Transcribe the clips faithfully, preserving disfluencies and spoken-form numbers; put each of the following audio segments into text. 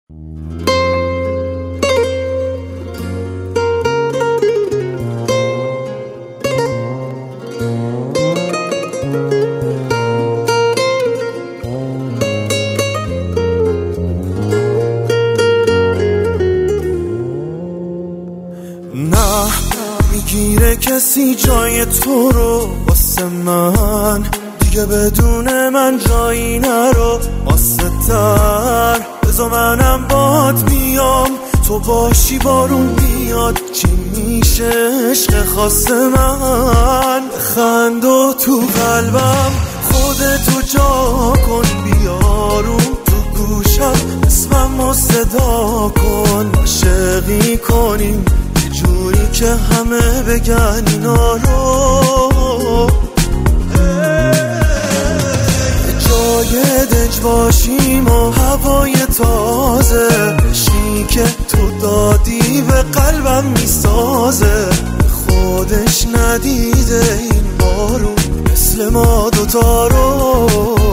نه میگیره کسی جای تو رو واسه من، دیگه بدون من جایی نرو واسه تر. بذار منم باد بیام تو باشی بارون بیاد، چی میشه عشق خاص من؟ خند و تو قلبم خودتو جا کن، بیارون تو گوشم اسمم صدا کن. عاشقی کنیم جوری که همه بگن اینا رو، جای دنج باشیم و هوای تازه، عشقی که تو دادی به قلبم میسازه. خودش ندیده این بارون مثل ما دوتا رو.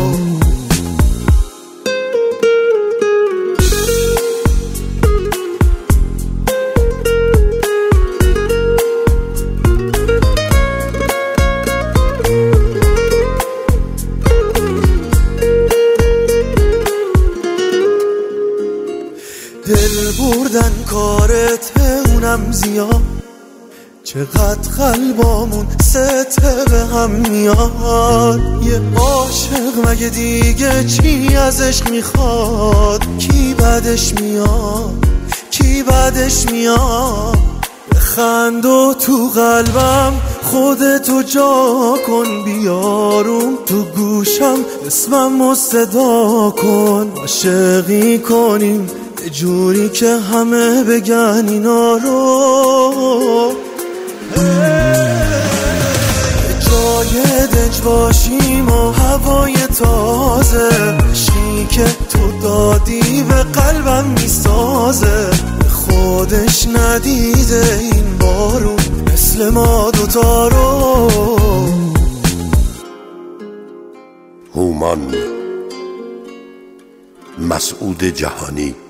دل بردن کارت اونم زیاد، چقدر قلبامون سته به هم میاد. یه عاشق مگه دیگه چی از عشق میخواد؟ کی بعدش میاد؟ کی بعدش میاد؟ بخند و تو قلبم خودتو جا کن، بیارون تو گوشم اسمم صدا کن. عاشقی کنیم جوری که همه بگن اینا رو، جای دنج باشیم و هوای تازه، عشقی که تو دادی به قلبم میسازه. خودش ندیده این بارون مثل ما دوتا رو. هومان مسعود جهانی.